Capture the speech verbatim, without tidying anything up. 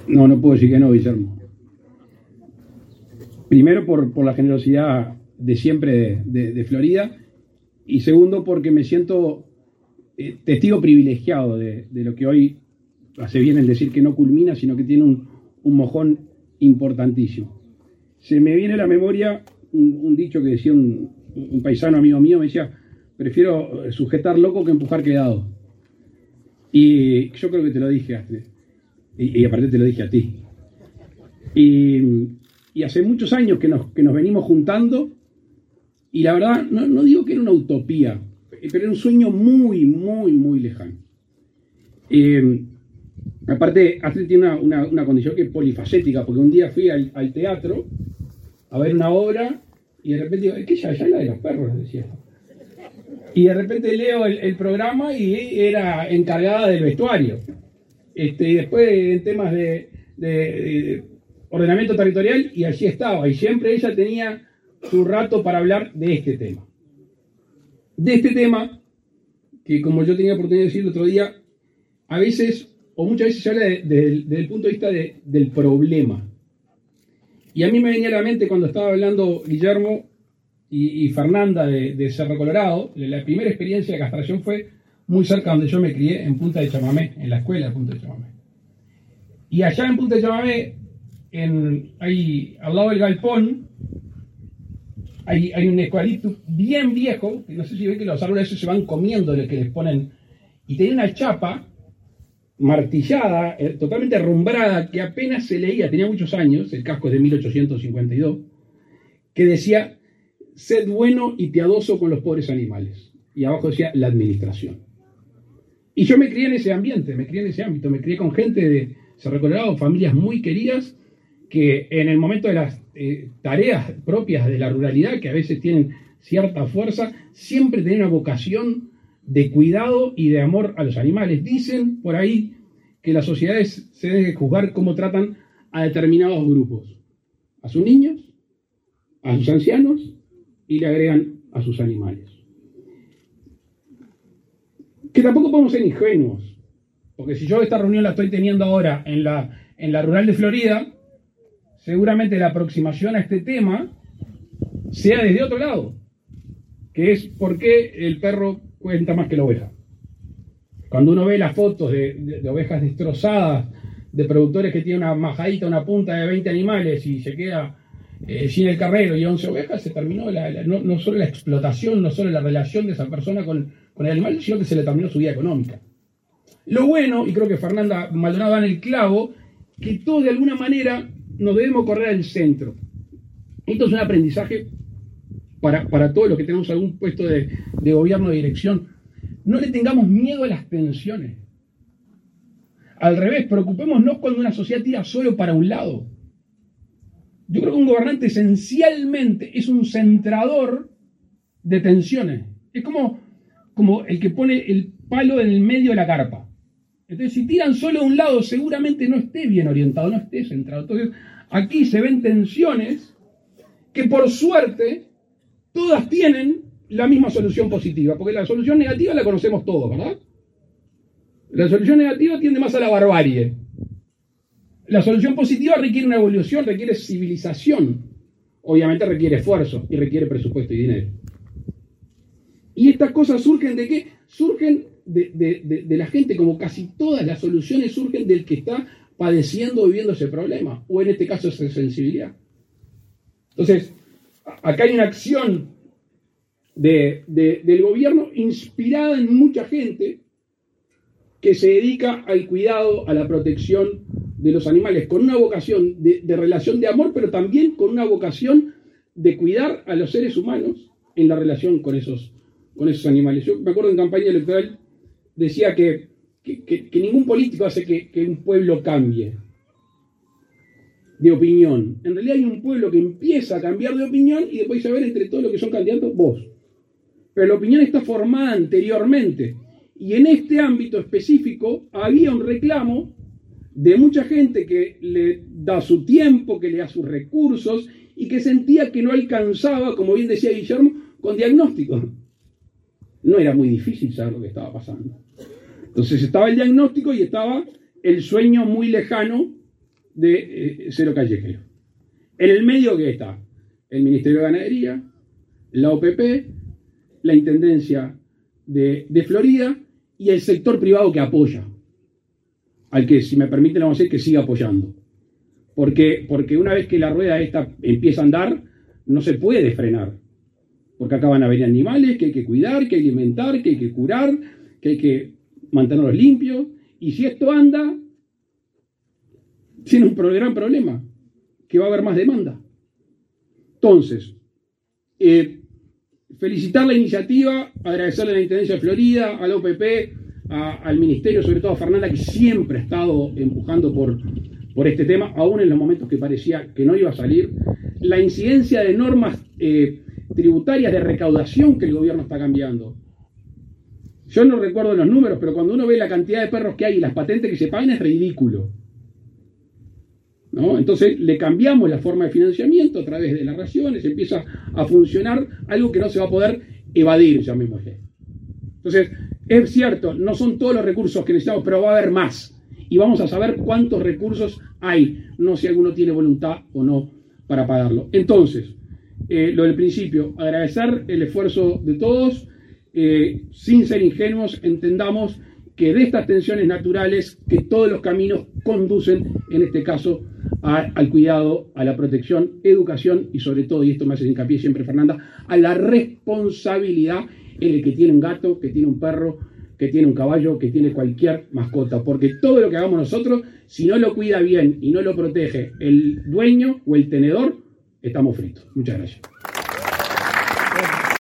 No, no puedo decir que no, Guillermo. Primero por, por la generosidad de siempre de, de, de Florida, y segundo porque me siento eh, testigo privilegiado de, de lo que hoy hace bien en decir que no culmina, sino que tiene un, un mojón importantísimo. Se me viene a la memoria un, un dicho que decía un, un paisano amigo mío, me decía: prefiero sujetar loco que empujar quedado. Y yo creo que te lo dije, Astrid, y, y aparte te lo dije a ti. Y, y hace muchos años que nos, que nos venimos juntando, y la verdad, no, no digo que era una utopía, pero era un sueño muy, muy, muy lejano. Eh, aparte, Astrid tiene una, una, una condición que es polifacética, porque un día fui al, al teatro a ver una obra, y de repente digo: ¿qué ya? Ya es la de los perros, decía. Y de repente leo el, el programa y era encargada del vestuario. Este, y después en temas de, de, de ordenamiento territorial, y allí estaba. Y siempre ella tenía su rato para hablar de este tema. De este tema, que como yo tenía oportunidad de decir el otro día, a veces, o muchas veces se habla de, de, desde el punto de vista de, del problema. Y a mí me venía a la mente cuando estaba hablando Guillermo y, y Fernanda de, de Cerro Colorado. La primera experiencia de castración fue muy cerca donde yo me crié, en Punta de Chamamé, en la escuela de Punta de Chamamé. Y allá en Punta de Chamamé, en, ahí, al lado del galpón, hay, hay un eucalipto bien viejo, que no sé si ven que los árboles esos se van comiendo lo que les ponen, y tenía una chapa martillada, eh, totalmente arrumbrada, que apenas se leía, tenía muchos años, el casco es de mil ochocientos cincuenta y dos, que decía: sed bueno y piadoso con los pobres animales. Y abajo decía: la administración. Y yo me crié en ese ambiente, me crié en ese ámbito, me crié con gente de Cerro Colorado, familias muy queridas, que en el momento de las eh, tareas propias de la ruralidad, que a veces tienen cierta fuerza, siempre tenían una vocación de cuidado y de amor a los animales. Dicen por ahí que las sociedades se deben juzgar cómo tratan a determinados grupos: a sus niños, a sus ancianos, y le agregan a sus animales. Que tampoco podemos ser ingenuos, porque si yo esta reunión la estoy teniendo ahora en la, en la rural de Florida, seguramente la aproximación a este tema sea desde otro lado, que es por qué el perro cuenta más que la oveja. Cuando uno ve las fotos de, de, de ovejas destrozadas, de productores que tienen una majadita, una punta de veinte animales y se queda eh, sin el carrero y once ovejas, se terminó la, la, no, no solo la explotación, no solo la relación de esa persona con, con el animal, sino que se le terminó su vida económica. Lo bueno, y creo que Fernanda Maldonado da en el clavo, que todos de alguna manera nos debemos correr al centro. Esto es un aprendizaje para, para todos los que tenemos algún puesto de, de gobierno o de dirección. No le tengamos miedo a las tensiones. Al revés, preocupémonos cuando una sociedad tira solo para un lado. Yo creo que un gobernante esencialmente es un centrador de tensiones. Es como, como el que pone el palo en el medio de la carpa. Entonces, si tiran solo a un lado, seguramente no esté bien orientado, no esté centrado. Entonces, aquí se ven tensiones que, por suerte, todas tienen la misma solución positiva, porque la solución negativa la conocemos todos, ¿verdad? La solución negativa tiende más a la barbarie. La solución positiva requiere una evolución, requiere civilización. Obviamente requiere esfuerzo y requiere presupuesto y dinero. Y estas cosas surgen de qué? Surgen de, de, de, de la gente, como casi todas las soluciones surgen del que está padeciendo o viviendo ese problema, o en este caso esa sensibilidad. Entonces, acá hay una acción de, de, del gobierno inspirada en mucha gente que se dedica al cuidado, a la protección de los animales, con una vocación de, de relación de amor, pero también con una vocación de cuidar a los seres humanos en la relación con esos, con esos animales. Yo me acuerdo en campaña electoral decía que, que, que, que ningún político hace que, que un pueblo cambie de opinión. En realidad hay un pueblo que empieza a cambiar de opinión y después a ver entre todos los que son candidatos, vos. Pero la opinión está formada anteriormente. Y en este ámbito específico había un reclamo de mucha gente que le da su tiempo, que le da sus recursos y que sentía que no alcanzaba, como bien decía Guillermo, con diagnóstico. No era muy difícil saber lo que estaba pasando. Entonces estaba el diagnóstico y estaba el sueño muy lejano de eh, cero callejero. En el medio, ¿qué está? El Ministerio de Ganadería, la O P P, la Intendencia de, de Florida y el sector privado que apoya, al que, si me permiten, vamos a decir que siga apoyando. Porque, porque una vez que la rueda esta empieza a andar, no se puede frenar. Porque acá van a venir animales que hay que cuidar, que hay que alimentar, que hay que curar, que hay que mantenerlos limpios. Y si esto anda, tiene un gran problema, que va a haber más demanda. Entonces, eh, felicitar la iniciativa, agradecerle a la Intendencia de Florida, a la O P P, a, al Ministerio, sobre todo a Fernanda, que siempre ha estado empujando por, por este tema, aún en los momentos que parecía que no iba a salir. La incidencia de normas eh, tributarias de recaudación que el gobierno está cambiando. Yo no recuerdo los números, pero cuando uno ve la cantidad de perros que hay y las patentes que se pagan es ridículo, ¿no? Entonces le cambiamos la forma de financiamiento a través de las raciones, empieza a funcionar algo que no se va a poder evadir, llamémosle. Entonces, es cierto, no son todos los recursos que necesitamos, pero va a haber más. Y vamos a saber cuántos recursos hay, no si alguno tiene voluntad o no para pagarlo. Entonces, eh, lo del principio, agradecer el esfuerzo de todos. Eh, sin ser ingenuos, entendamos que de estas tensiones naturales, que todos los caminos conducen, en este caso, a, al cuidado, a la protección, educación y sobre todo, y esto me hace hincapié siempre Fernanda, a la responsabilidad en el que tiene un gato, que tiene un perro, que tiene un caballo, que tiene cualquier mascota, porque todo lo que hagamos nosotros, si no lo cuida bien y no lo protege el dueño o el tenedor, estamos fritos. Muchas gracias.